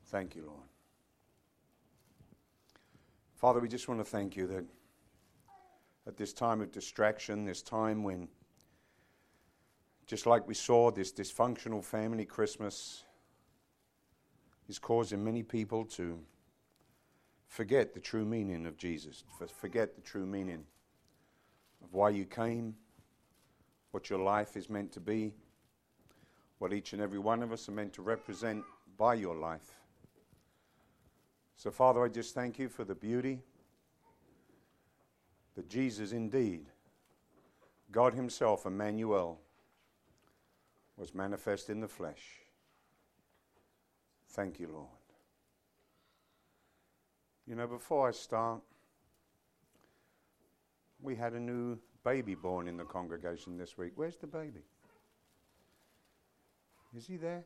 Thank you, Lord. Father, we just want to thank you that at this time of distraction, this time when, just like we saw, this dysfunctional family Christmas is causing many people to forget the true meaning of Jesus, forget the true meaning of why you came, what your life is meant to be, what each and every one of us are meant to represent by your life. So, Father, I just thank you for the beauty that Jesus indeed, God himself, Emmanuel, was manifest in the flesh. Thank you, Lord. You know, before I start, we had a new baby born in the congregation this week. Where's the baby? Is he there?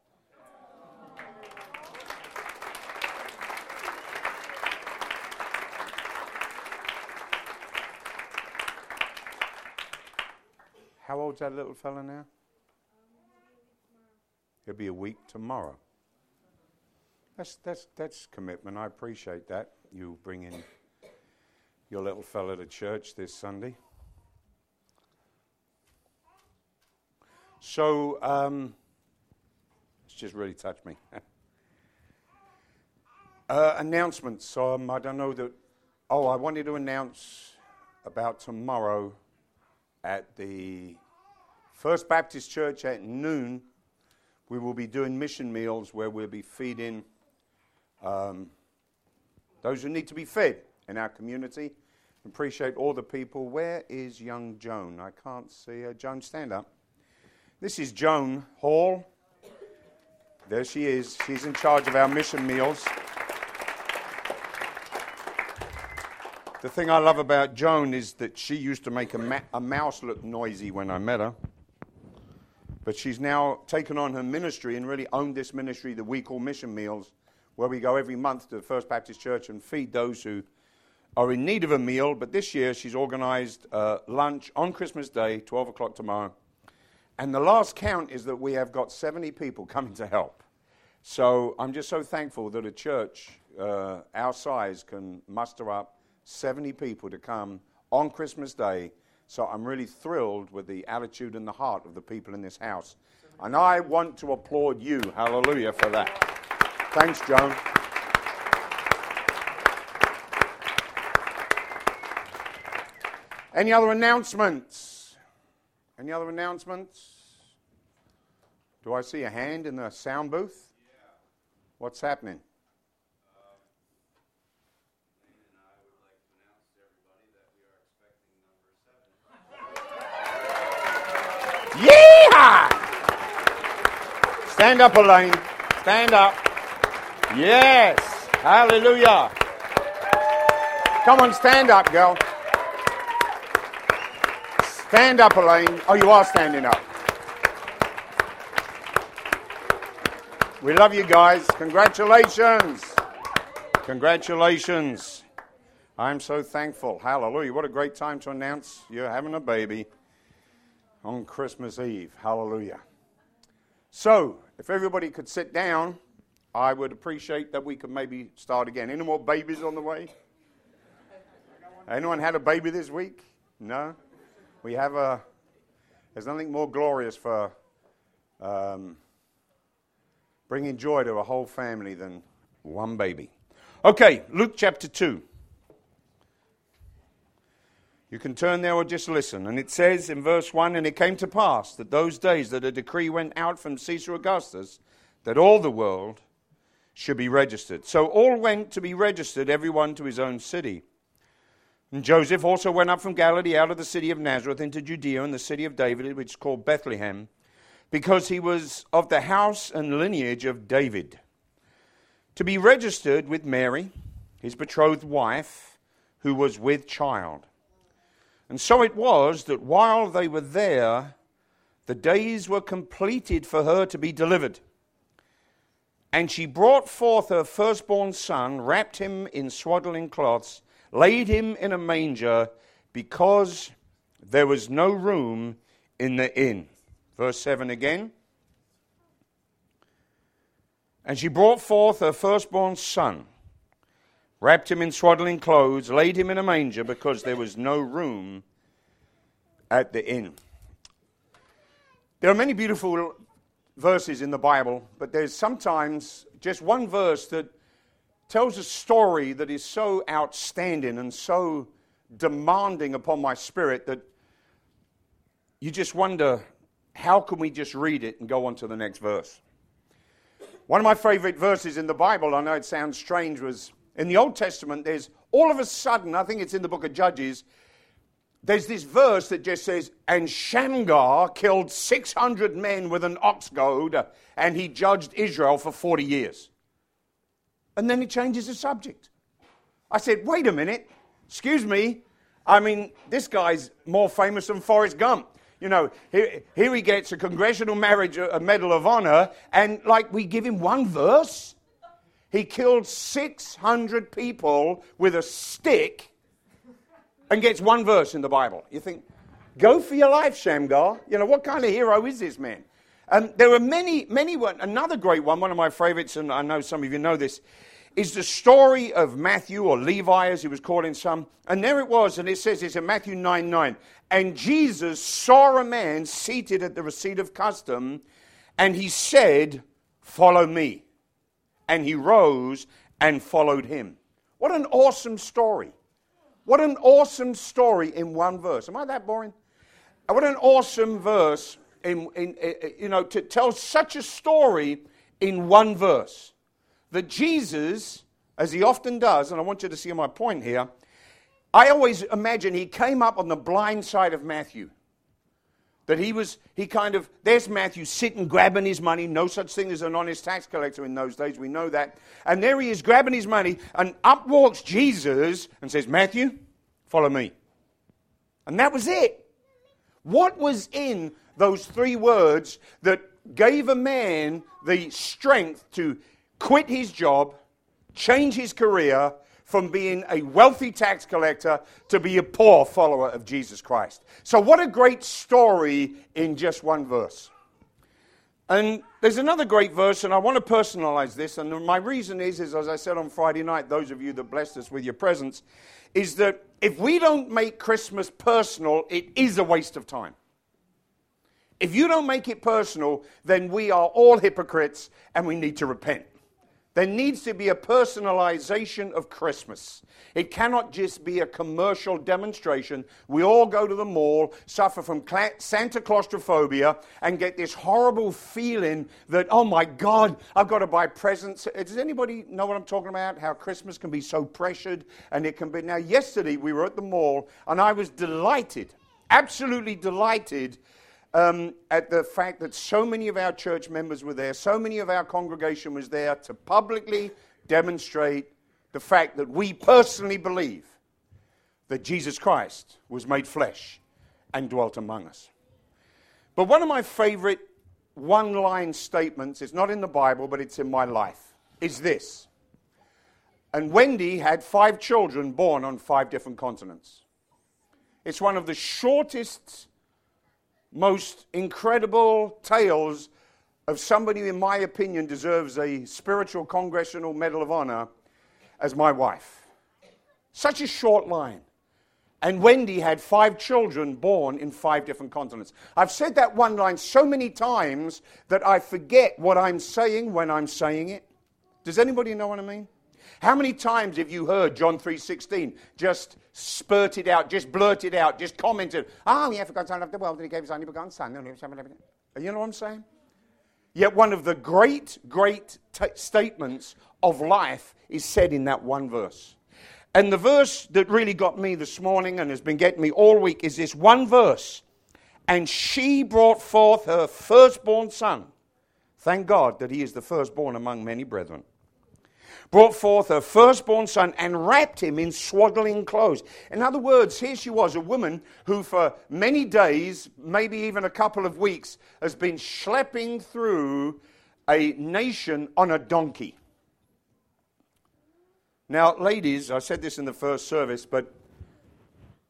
How old's that little fella now? He'll be a week tomorrow. That's commitment. I appreciate that. You bringing your little fella to church this Sunday. So, it's just really touched me. Announcements. I don't know that. Oh, I wanted to announce about tomorrow at the First Baptist Church at noon. We will be doing mission meals where we'll be feeding those who need to be fed in our community. Appreciate all the people. Where is young Joan? I can't see her. Joan, stand up. This is Joan Hall. There she is. She's in charge of our mission meals. The thing I love about Joan is that she used to make a mouse look noisy when I met her. But she's now taken on her ministry and really owned this ministry that we call Mission Meals, where we go every month to the First Baptist Church and feed those who are in need of a meal. But this year she's organized lunch on Christmas Day, 12 o'clock tomorrow. And the last count is that we have got 70 people coming to help. So I'm just so thankful that a church our size can muster up 70 people to come on Christmas Day. So I'm really thrilled with the attitude and the heart of the people in this house. And I want to applaud you, hallelujah, for that. Thanks, Joan. Any other announcements? Any other announcements? Do I see a hand in the sound booth? Yeah. What's happening? Lane and I would like to announce to everybody that we are expecting number 7. Yeehaw! Stand up, Elaine. Stand up. Yes. Hallelujah. Come on, stand up, girl. Stand up, Elaine. Oh, you are standing up. We love you guys. Congratulations. Congratulations. I'm so thankful. Hallelujah. What a great time to announce you're having a baby on Christmas Eve. Hallelujah. So, if everybody could sit down, I would appreciate that we could maybe start again. Any more babies on the way? Anyone had a baby this week? No? We have there's nothing more glorious for bringing joy to a whole family than one baby. Okay, Luke chapter 2. You can turn there or just listen. And it says in verse 1, "And it came to pass that those days that a decree went out from Caesar Augustus that all the world should be registered. So all went to be registered, everyone to his own city. And Joseph also went up from Galilee out of the city of Nazareth into Judea and the city of David, which is called Bethlehem, because he was of the house and lineage of David, to be registered with Mary, his betrothed wife, who was with child. And so it was that while they were there, the days were completed for her to be delivered. And she brought forth her firstborn son, wrapped him in swaddling cloths, laid him in a manger, because there was no room in the inn." Verse 7 again. And she brought forth her firstborn son, wrapped him in swaddling clothes, laid him in a manger because there was no room at the inn. There are many beautiful verses in the Bible, but there's sometimes just one verse that tells a story that is so outstanding and so demanding upon my spirit that you just wonder, how can we just read it and go on to the next verse? One of my favorite verses in the Bible, I know it sounds strange, was in the Old Testament. There's all of a sudden, I think it's in the book of Judges, there's this verse that just says, and Shamgar killed 600 men with an ox goad, and he judged Israel for 40 years. And then he changes the subject. I said, wait a minute, excuse me. I mean, this guy's more famous than Forrest Gump. You know, here he gets a Congressional Medal of Honor, and like we give him one verse. He killed 600 people with a stick and gets one verse in the Bible. You think, go for your life, Shamgar. You know, what kind of hero is this man? There were many. Another great one of my favorites, and I know some of you know this, is the story of Matthew, or Levi as he was called in some. And there it was, and it says it's in Matthew 9:9. And Jesus saw a man seated at the receipt of custom, and he said, follow me. And he rose and followed him. What an awesome story. What an awesome story in one verse. Am I that boring? What an awesome verse to tell such a story in one verse. That Jesus, as he often does, and I want you to see my point here, I always imagine he came up on the blind side of Matthew. That there's Matthew sitting, grabbing his money. No such thing as an honest tax collector in those days, we know that. And there he is grabbing his money, and up walks Jesus and says, Matthew, follow me. And that was it. What was in those three words that gave a man the strength to quit his job, change his career from being a wealthy tax collector to be a poor follower of Jesus Christ? So what a great story in just one verse. And there's another great verse, and I want to personalize this, and my reason is as I said on Friday night, those of you that blessed us with your presence, is that if we don't make Christmas personal, it is a waste of time. If you don't make it personal, then we are all hypocrites and we need to repent. There needs to be a personalization of Christmas. It cannot just be a commercial demonstration. We all go to the mall, suffer from Santa claustrophobia, and get this horrible feeling that, oh my God, I've got to buy presents. Does anybody know what I'm talking about? How Christmas can be so pressured, and it can be. Now, yesterday we were at the mall, and I was delighted, absolutely delighted, at the fact that so many of our church members were there, so many of our congregation was there to publicly demonstrate the fact that we personally believe that Jesus Christ was made flesh and dwelt among us. But one of my favorite one-line statements, it's not in the Bible, but it's in my life, is this. And Wendy had 5 children born on 5 different continents. It's one of the shortest, most incredible tales of somebody who, in my opinion, deserves a spiritual Congressional Medal of Honor as my wife. Such a short line. And Wendy had 5 children born in 5 different continents. I've said that one line so many times that I forget what I'm saying when I'm saying it. Does anybody know what I mean? How many times have you heard John 3:16 just spurted out, just blurted out, just commented, oh, yeah, for God so loved the world that he gave his only begotten son. You know what I'm saying? Yet one of the great statements of life is said in that one verse. And the verse that really got me this morning and has been getting me all week is this one verse. And she brought forth her firstborn son. Thank God that he is the firstborn among many brethren. Brought forth her firstborn son and wrapped him in swaddling clothes. In other words, here she was, a woman who for many days, maybe even a couple of weeks, has been schlepping through a nation on a donkey. Now, ladies, I said this in the first service, but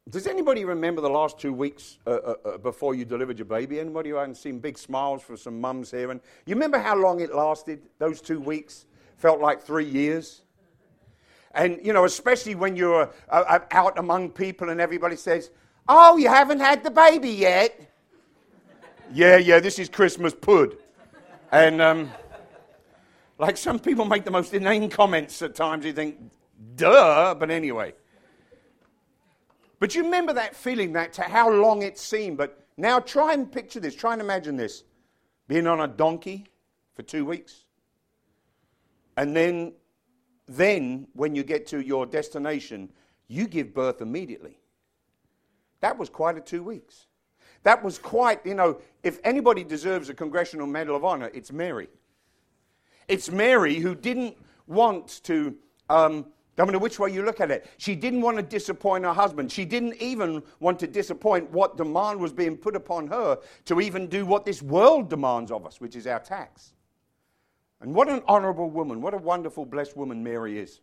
Does anybody remember the last 2 weeks before you delivered your baby? Anybody who hasn't seen big smiles for some mums here? And you remember how long it lasted, those 2 weeks? Felt like 3 years. And, you know, especially when you're out among people and everybody says, oh, you haven't had the baby yet. Yeah, this is Christmas pud. And, like some people make the most inane comments at times. You think, duh, but anyway. But you remember that feeling, that to how long it seemed. But now try and picture this. Try and imagine this. Being on a donkey for 2 weeks. And then when you get to your destination, you give birth immediately. That was quite a 2 weeks. That was quite, you know, if anybody deserves a Congressional Medal of Honor, it's Mary. It's Mary who didn't want to, no matter which way you look at it, she didn't want to disappoint her husband. She didn't even want to disappoint what demand was being put upon her to even do what this world demands of us, which is our tax. And what an honorable woman, what a wonderful, blessed woman Mary is.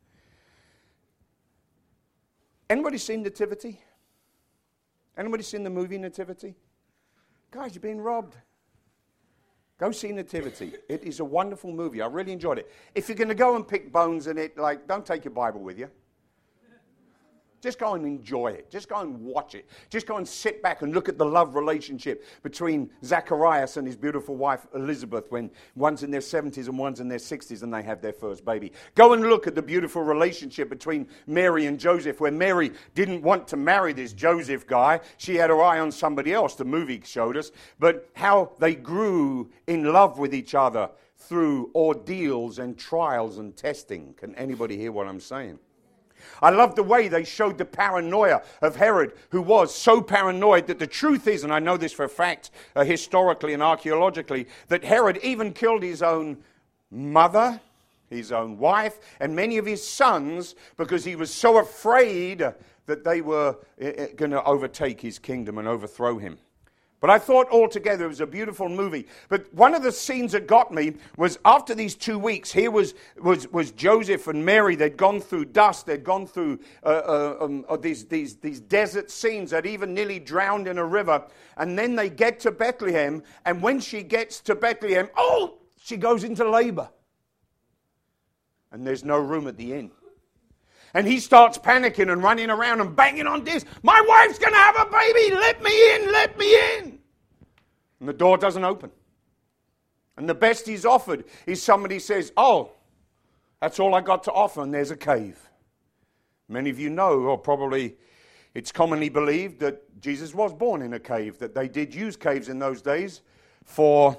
Anybody seen Nativity? Anybody seen the movie Nativity? Guys, you're being robbed. Go see Nativity. It is a wonderful movie. I really enjoyed it. If you're going to go and pick bones in it, like, don't take your Bible with you. Just go and enjoy it. Just go and watch it. Just go and sit back and look at the love relationship between Zacharias and his beautiful wife Elizabeth when one's in their 70s and one's in their 60s and they have their first baby. Go and look at the beautiful relationship between Mary and Joseph, where Mary didn't want to marry this Joseph guy. She had her eye on somebody else, the movie showed us. But how they grew in love with each other through ordeals and trials and testing. Can anybody hear what I'm saying? I love the way they showed the paranoia of Herod, who was so paranoid that the truth is, and I know this for a fact, historically and archaeologically, that Herod even killed his own mother, his own wife, and many of his sons because he was so afraid that they were going to overtake his kingdom and overthrow him. But I thought altogether it was a beautiful movie. But one of the scenes that got me was after these 2 weeks, here was Joseph and Mary. They'd gone through dust. They'd gone through these desert scenes. They'd even nearly drowned in a river. And then they get to Bethlehem. And when she gets to Bethlehem, she goes into labor. And there's no room at the inn. And he starts panicking and running around and banging on doors. My wife's going to have a baby. Let me in, let me in. And the door doesn't open. And the best he's offered is somebody says, that's all I got to offer, and there's a cave. Many of you know, or probably it's commonly believed, that Jesus was born in a cave, that they did use caves in those days for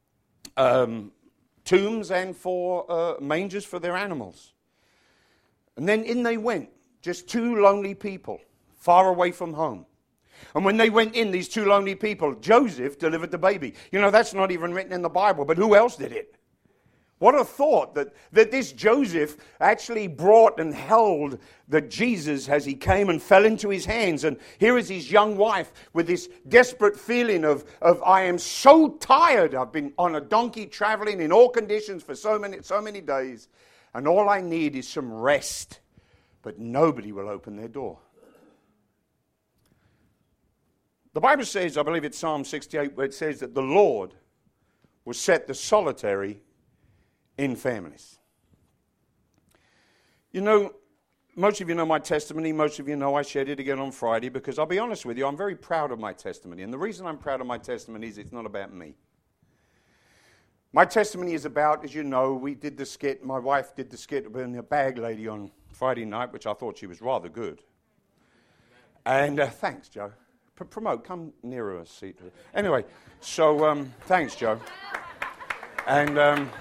tombs and for mangers for their animals. And then in they went, just two lonely people, far away from home. And when they went in, these two lonely people, Joseph delivered the baby. You know, that's not even written in the Bible, but who else did it? What a thought that this Joseph actually brought and held the Jesus as he came and fell into his hands. And here is his young wife with this desperate feeling of I am so tired. I've been on a donkey traveling in all conditions for so many days. And all I need is some rest. But nobody will open their door. The Bible says, I believe it's Psalm 68, where it says that the Lord will set the solitary in families. You know, most of you know my testimony. Most of you know I shared it again on Friday because I'll be honest with you, I'm very proud of my testimony. And the reason I'm proud of my testimony is it's not about me. My testimony is about, as you know, we did the skit, my wife did the skit with a bag lady on Friday night, which I thought she was rather good. And thanks, Joe. Promote, come nearer a seat. Anyway, so thanks, Joe. And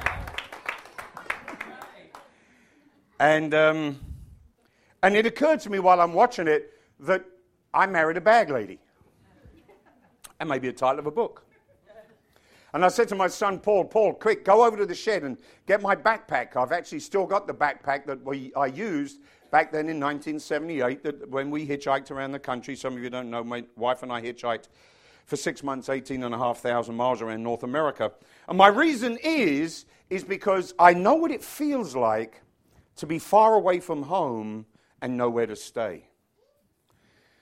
it occurred to me while I'm watching it that I married a bag lady. And maybe a title of a book. And I said to my son, Paul, quick, go over to the shed and get my backpack. I've actually still got the backpack that I used back then in 1978 that when we hitchhiked around the country. Some of you don't know, my wife and I hitchhiked for 6 months, 18,500 miles around North America. And my reason is because I know what it feels like to be far away from home and nowhere to stay.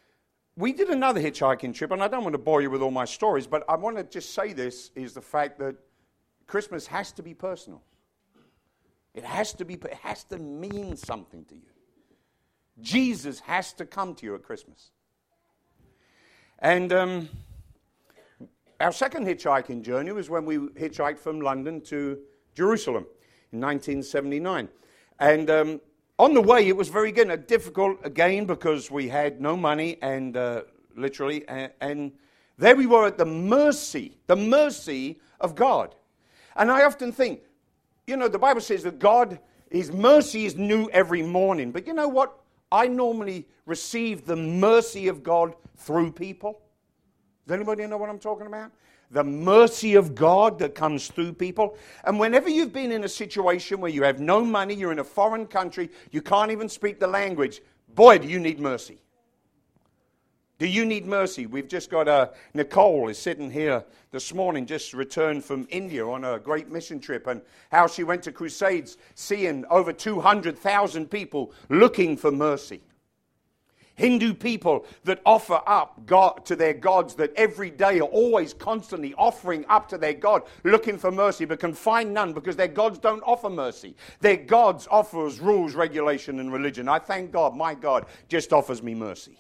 we did another hitchhiking trip, and I don't want to bore you with all my stories, but I want to just say this, is the fact that Christmas has to be personal. It has to mean something to you. Jesus has to come to you at Christmas. And our second hitchhiking journey was when we hitchhiked from London to Jerusalem in 1979. And on the way, it was very difficult again because we had no money and literally, and there we were at the mercy of God. And I often think, the Bible says that God, His mercy is new every morning. But you know what? I normally receive the mercy of God through people. Does anybody know what I'm talking about? The mercy of God that comes through people. And whenever you've been in a situation where you have no money, you're in a foreign country, you can't even speak the language, boy, do you need mercy. Do you need mercy? We've just got Nicole is sitting here this morning, just returned from India on a great mission trip, and how she went to crusades, seeing over 200,000 people looking for mercy. Hindu people that offer up God to their gods, that every day are always constantly offering up to their God, looking for mercy, but can find none because their gods don't offer mercy. Their gods offer us rules, regulation, and religion. I thank God, my God just offers me mercy.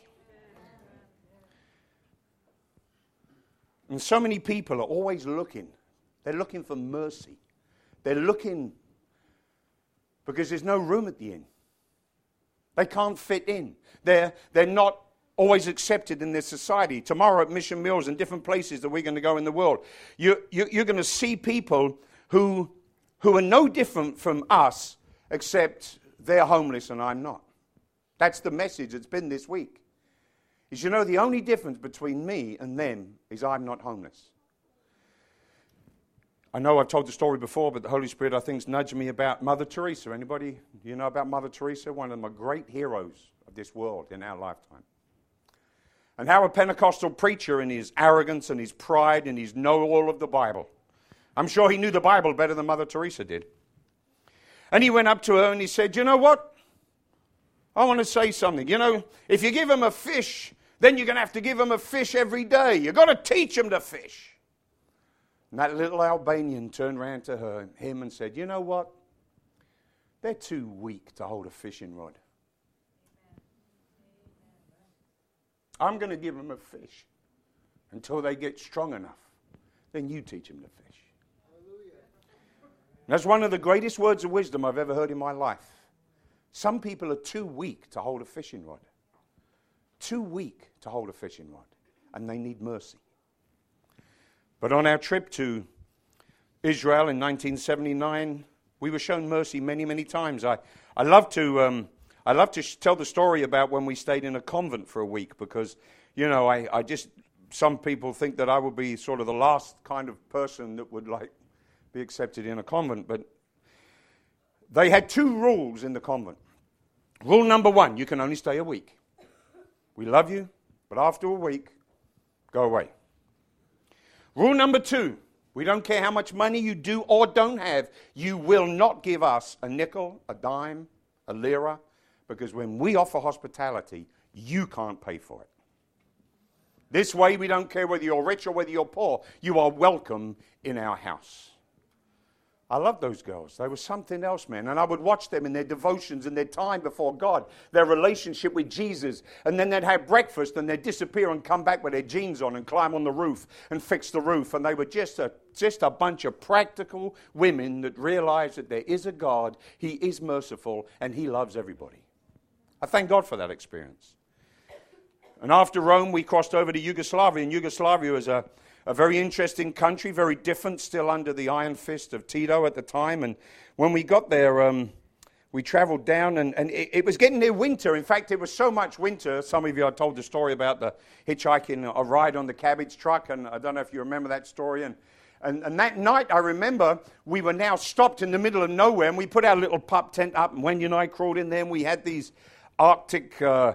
And so many people are always looking. They're looking for mercy. They're looking because there's no room at the inn. They can't fit in. They're not always accepted in this society. Tomorrow at Mission Meals and different places that we're going to go in the world, you're going to see people who are no different from us, except they're homeless and I'm not. That's the message that's been this week. Is the only difference between me and them is I'm not homeless. I know I've told the story before, but the Holy Spirit, I think, has nudged me about Mother Teresa. Anybody, about Mother Teresa? One of my great heroes of this world in our lifetime. And how a Pentecostal preacher in his arrogance and his pride and his know-all of the Bible, I'm sure he knew the Bible better than Mother Teresa did. And he went up to her and he said, you know what? I want to say something. If you give him a fish, then you're going to have to give him a fish every day. You've got to teach him to fish. And that little Albanian turned around to him and said, you know what? They're too weak to hold a fishing rod. I'm going to give them a fish until they get strong enough. Then you teach them to fish. That's one of the greatest words of wisdom I've ever heard in my life. Some people are too weak to hold a fishing rod. Too weak to hold a fishing rod. And they need mercy. But on our trip to Israel in 1979, we were shown mercy many, many times. I love to tell the story about when we stayed in a convent for a week because, some people think that I would be sort of the last kind of person that would be accepted in a convent. But they had two rules in the convent. Rule number one, you can only stay a week. We love you, but after a week, go away. Rule number two, we don't care how much money you do or don't have, you will not give us a nickel, a dime, a lira, because when we offer hospitality, you can't pay for it. This way, we don't care whether you're rich or whether you're poor, you are welcome in our house. I love those girls. They were something else, man. And I would watch them in their devotions and their time before God, their relationship with Jesus. And then they'd have breakfast and they'd disappear and come back with their jeans on and climb on the roof and fix the roof. And they were just a bunch of practical women that realized that there is a God, He is merciful, and He loves everybody. I thank God for that experience. And after Rome, we crossed over to Yugoslavia. And Yugoslavia was a very interesting country, very different, still under the iron fist of Tito at the time. And when we got there, we traveled down, and it was getting near winter. In fact, it was so much winter. Some of you, I told the story about the hitchhiking, a ride on the cabbage truck, and I don't know if you remember that story. And that night, I remember, we were now stopped in the middle of nowhere, and we put our little pup tent up, and Wendy and I crawled in there, and we had these Arctic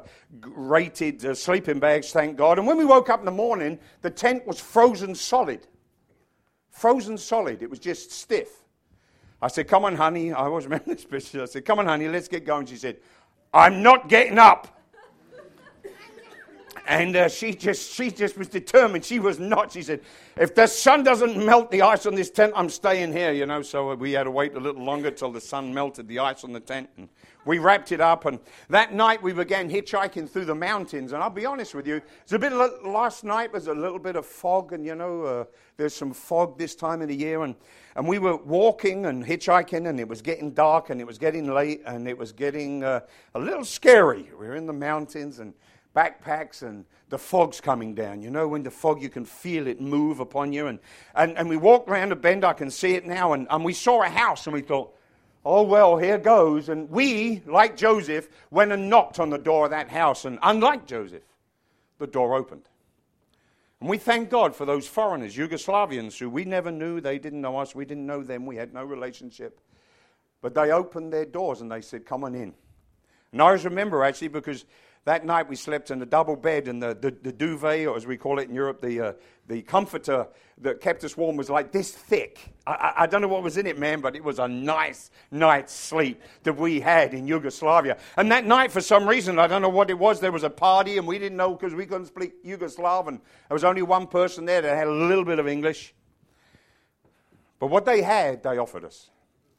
rated sleeping bags, thank God. And when we woke up in the morning, the tent was frozen solid. Frozen solid. It was just stiff. I said, come on, honey. I always remember this picture. I said, come on, honey, let's get going. She said, I'm not getting up. And she just was determined. She was not. She said, if the sun doesn't melt the ice on this tent, I'm staying here, you know. So we had to wait a little longer till the sun melted the ice on the tent. And we wrapped it up. And that night we began hitchhiking through the mountains. And I'll be honest with you, last night was a little bit of fog. And, you know, there's some fog this time of the year. And we were walking and hitchhiking, and it was getting dark, and it was getting late, and it was getting a little scary. We were in the mountains, and backpacks, and the fog's coming down. You know, when the fog, you can feel it move upon you. And we walked around a bend. I can see it now. And we saw a house, and we thought, oh, well, here goes. And we, like Joseph, went and knocked on the door of that house. And unlike Joseph, the door opened. And we thank God for those foreigners, Yugoslavians, who we never knew. They didn't know us. We didn't know them. We had no relationship. But they opened their doors, and they said, come on in. And I always remember, actually, because that night we slept in a double bed, and the duvet, or as we call it in Europe, the comforter that kept us warm was like this thick. I don't know what was in it, man, but it was a nice night's sleep that we had in Yugoslavia. And that night, for some reason, I don't know what it was, there was a party, and we didn't know because we couldn't speak Yugoslav, and there was only one person there that had a little bit of English. But what they had, they offered us.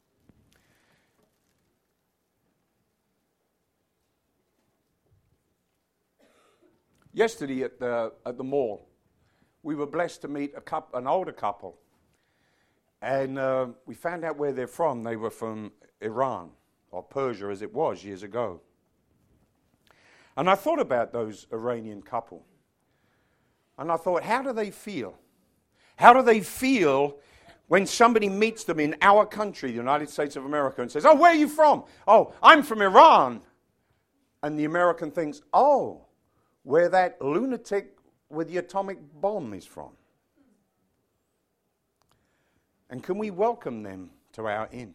Yesterday at the mall, we were blessed to meet an older couple. And we found out where they're from. They were from Iran, or Persia as it was years ago. And I thought about those Iranian couple. And I thought, how do they feel? How do they feel when somebody meets them in our country, the United States of America, and says, oh, where are you from? Oh, I'm from Iran. And the American thinks, oh, where that lunatic with the atomic bomb is from. And can we welcome them to our inn?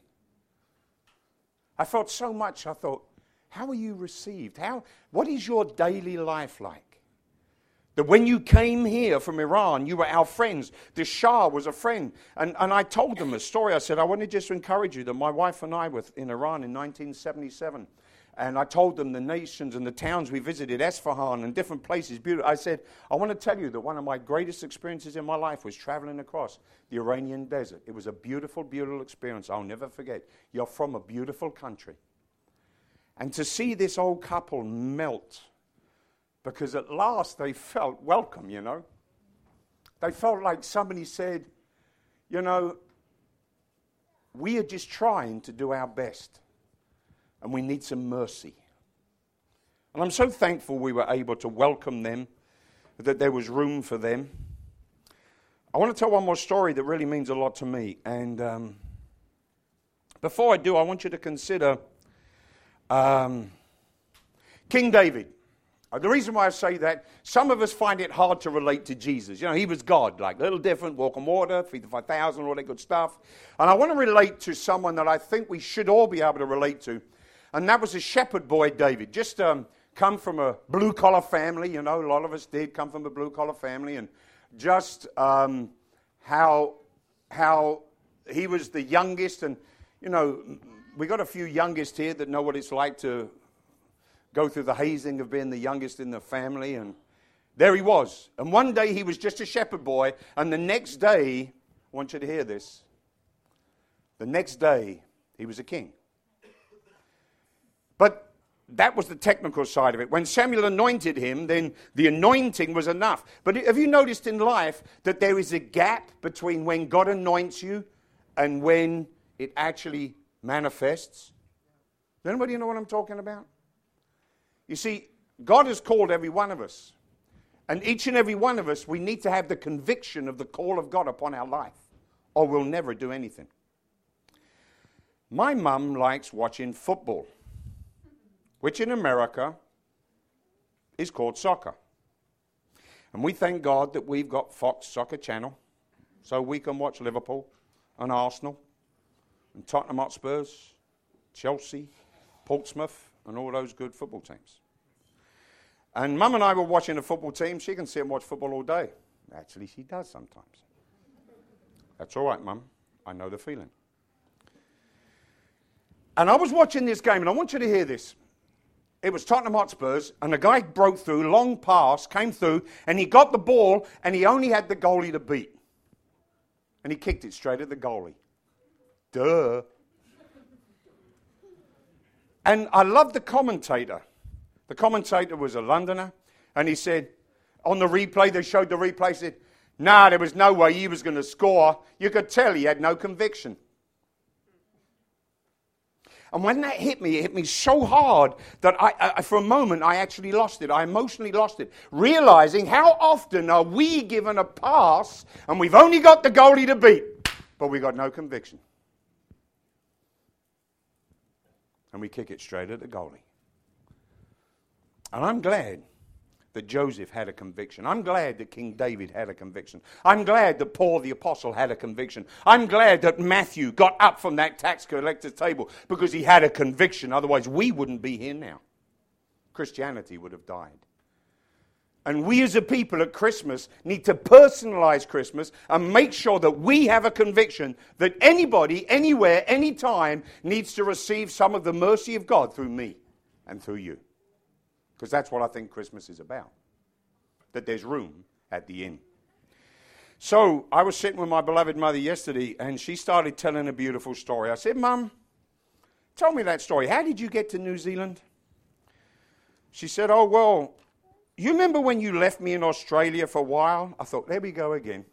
I felt so much. I thought, how are you received? What is your daily life like? That when you came here from Iran, you were our friends. The Shah was a friend. And I told them a story. I said, I want to just encourage you that my wife and I were in Iran in 1977. And I told them the nations and the towns we visited, Esfahan and different places, beautiful. I said, I want to tell you that one of my greatest experiences in my life was traveling across the Iranian desert. It was a beautiful, beautiful experience. I'll never forget. You're from a beautiful country. And to see this old couple melt, because at last they felt welcome, you know. They felt like somebody said, you know, we are just trying to do our best. And we need some mercy. And I'm so thankful we were able to welcome them, that there was room for them. I want to tell one more story that really means a lot to me. And before I do, I want you to consider King David. The reason why I say that, some of us find it hard to relate to Jesus. You know, he was God, like a little different, walk on water, feed the 5,000, all that good stuff. And I want to relate to someone that I think we should all be able to relate to. And that was a shepherd boy, David. Just come from a blue-collar family. You know, a lot of us did come from a blue-collar family. And just how he was the youngest. And, you know, we got a few youngest here that know what it's like to go through the hazing of being the youngest in the family. And there he was. And one day he was just a shepherd boy. And the next day, I want you to hear this. The next day, he was a king. But that was the technical side of it. When Samuel anointed him, then the anointing was enough. But have you noticed in life that there is a gap between when God anoints you and when it actually manifests? Does anybody know what I'm talking about? You see, God has called every one of us. And each and every one of us, we need to have the conviction of the call of God upon our life, or we'll never do anything. My mum likes watching football, which in America is called soccer. And we thank God that we've got Fox Soccer Channel, so we can watch Liverpool and Arsenal and Tottenham Hotspurs, Chelsea, Portsmouth, and all those good football teams. And Mum and I were watching a football team. She can sit and watch football all day. Actually, she does sometimes. That's all right, Mum. I know the feeling. And I was watching this game, and I want you to hear this. it was Tottenham Hotspurs, and the guy broke through, long pass, came through, and he got the ball, and he only had the goalie to beat. And he kicked it straight at the goalie. Duh. And I love the commentator. The commentator was a Londoner, and he said, on the replay, they showed the replay, he said, nah, there was no way he was going to score. You could tell he had no conviction. And when that hit me so hard that I for a moment, I actually lost it. I emotionally lost it. Realizing how often are we given a pass and we've only got the goalie to beat, but we got no conviction. And we kick it straight at the goalie. And I'm glad that Joseph had a conviction. I'm glad that King David had a conviction. I'm glad that Paul the Apostle had a conviction. I'm glad that Matthew got up from that tax collector's table because he had a conviction. Otherwise, we wouldn't be here now. Christianity would have died. And we as a people at Christmas need to personalize Christmas and make sure that we have a conviction that anybody, anywhere, anytime needs to receive some of the mercy of God through me and through you. Because that's what I think Christmas is about. That there's room at the inn. So I was sitting with my beloved mother yesterday, and she started telling a beautiful story. I said, Mum, tell me that story. How did you get to New Zealand? She said, oh, well, you remember when you left me in Australia for a while? I thought, there we go again.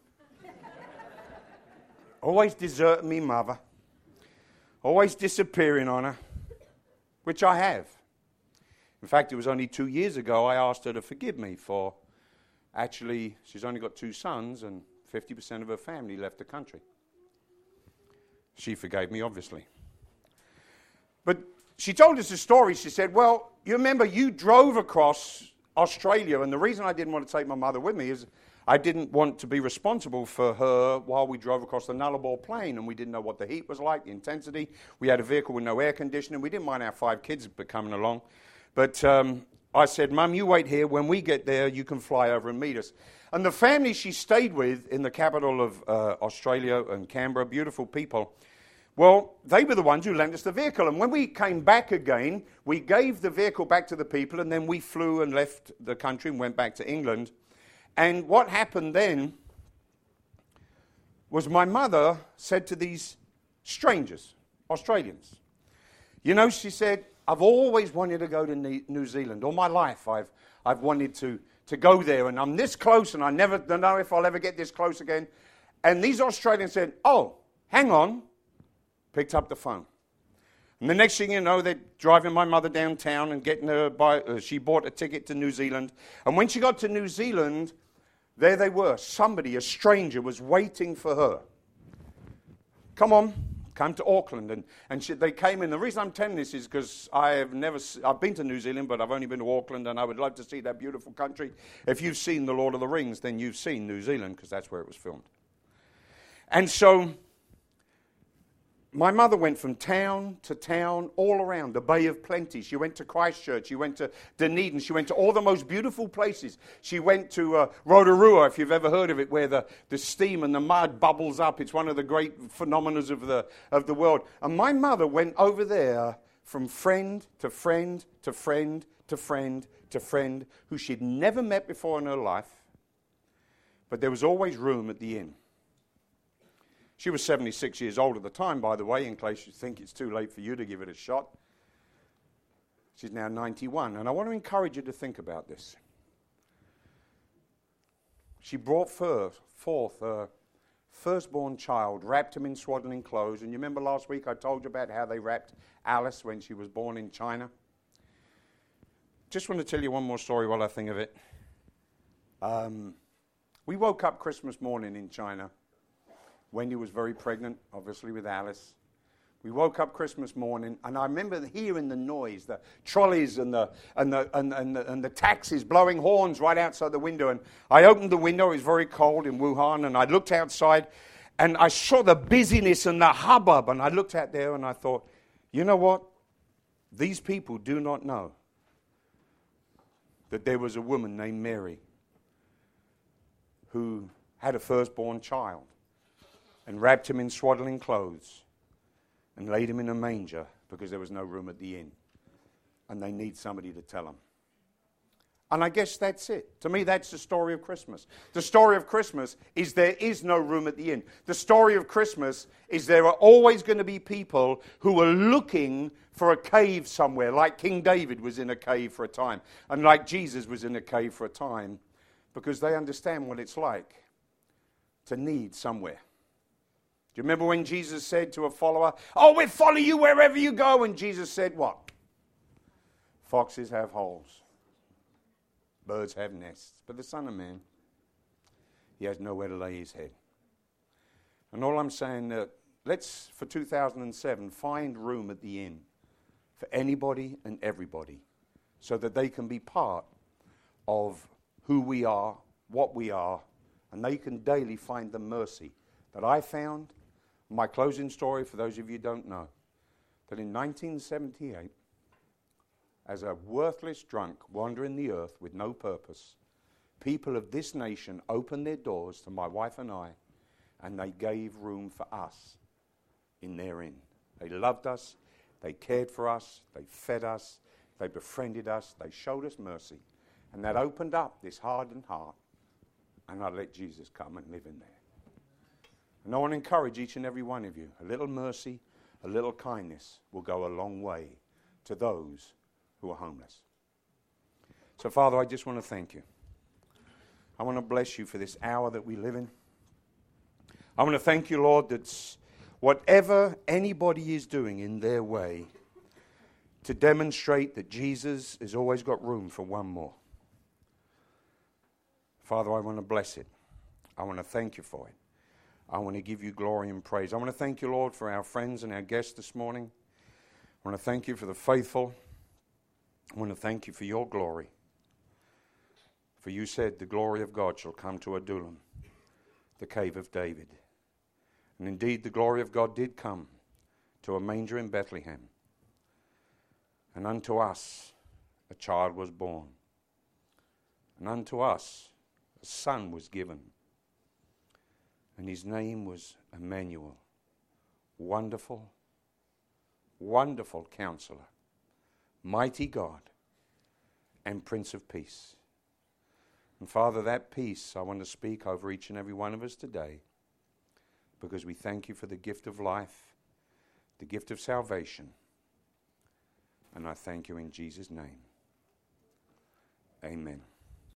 Always deserting me mother. Always disappearing on her. Which I have. In fact, it was only 2 years ago I asked her to forgive me for actually, she's only got 2 sons and 50% of her family left the country. She forgave me, obviously. But she told us a story. She said, well, you remember you drove across Australia, and the reason I didn't want to take my mother with me is I didn't want to be responsible for her while we drove across the Nullarbor Plain, and we didn't know what the heat was like, the intensity. We had a vehicle with no air conditioning. We didn't mind our 5 kids coming along. But I said, Mum, you wait here. When we get there, you can fly over and meet us. And the family she stayed with in the capital of Australia and Canberra, beautiful people, well, they were the ones who lent us the vehicle. And when we came back again, we gave the vehicle back to the people, and then we flew and left the country and went back to England. And what happened then was my mother said to these strangers, Australians, you know, she said, I've always wanted to go to New Zealand. All my life I've wanted to go there, and I'm this close, and I never know if I'll ever get this close again. And these Australians said, oh, hang on, picked up the phone. And the next thing you know, they're driving my mother downtown and getting her she bought a ticket to New Zealand. And when she got to New Zealand, there they were. Somebody, a stranger, was waiting for her. Come on. Come to Auckland, and they came in. The reason I'm telling this is because I've been to New Zealand, but I've only been to Auckland, and I would love to see that beautiful country. If you've seen The Lord of the Rings, then you've seen New Zealand, because that's where it was filmed. And so my mother went from town to town all around the Bay of Plenty. She went to Christchurch. She went to Dunedin. She went to all the most beautiful places. She went to Rotorua, if you've ever heard of it, where the steam and the mud bubbles up. It's one of the great phenomena of the world. And my mother went over there from friend to friend to friend to friend to friend who she'd never met before in her life. But there was always room at the inn. She was 76 years old at the time, by the way, in case you think it's too late for you to give it a shot. She's now 91, and I want to encourage you to think about this. She brought forth her firstborn child, wrapped him in swaddling clothes, and you remember last week I told you about how they wrapped Alice when she was born in China? Just want to tell you one more story while I think of it. We woke up Christmas morning in China. Wendy was very pregnant, obviously, with Alice. We woke up Christmas morning, and I remember hearing the noise, the trolleys and the taxis blowing horns right outside the window. And I opened the window. It was very cold in Wuhan, and I looked outside, and I saw the busyness and the hubbub. And I looked out there, and I thought, you know what? These people do not know that there was a woman named Mary who had a firstborn child, and wrapped him in swaddling clothes, and laid him in a manger because there was no room at the inn. and they need somebody to tell them. And I guess that's it. To me, that's the story of Christmas. The story of Christmas is there is no room at the inn. The story of Christmas is there are always going to be people who are looking for a cave somewhere, like King David was in a cave for a time, and like Jesus was in a cave for a time, because they understand what it's like to need somewhere. Do you remember when Jesus said to a follower, "Oh, we'll follow you wherever you go"? And Jesus said what? Foxes have holes. Birds have nests. But the Son of Man, he has nowhere to lay his head. And all I'm saying, let's, for 2007, find room at the inn for anybody and everybody so that they can be part of who we are, what we are, and they can daily find the mercy that I found. My closing story, for those of you who don't know, that in 1978, as a worthless drunk wandering the earth with no purpose, people of this nation opened their doors to my wife and I, and they gave room for us in their inn. They loved us, they cared for us, they fed us, they befriended us, they showed us mercy. And that opened up this hardened heart, and I let Jesus come and live in there. And I want to encourage each and every one of you, a little mercy, a little kindness will go a long way to those who are homeless. So, Father, I just want to thank you. I want to bless you for this hour that we live in. I want to thank you, Lord, that whatever anybody is doing in their way to demonstrate that Jesus has always got room for one more. Father, I want to bless it. I want to thank you for it. I want to give you glory and praise. I want to thank you, Lord, for our friends and our guests this morning. I want to thank you for the faithful. I want to thank you for your glory. For you said the glory of God shall come to Adullam, the cave of David. And indeed the glory of God did come to a manger in Bethlehem. And unto us a child was born. And unto us a son was given. And his name was Emmanuel. Wonderful, wonderful Counselor, mighty God, and Prince of Peace. And Father, that peace I want to speak over each and every one of us today, because we thank you for the gift of life, the gift of salvation. And I thank you in Jesus' name. Amen.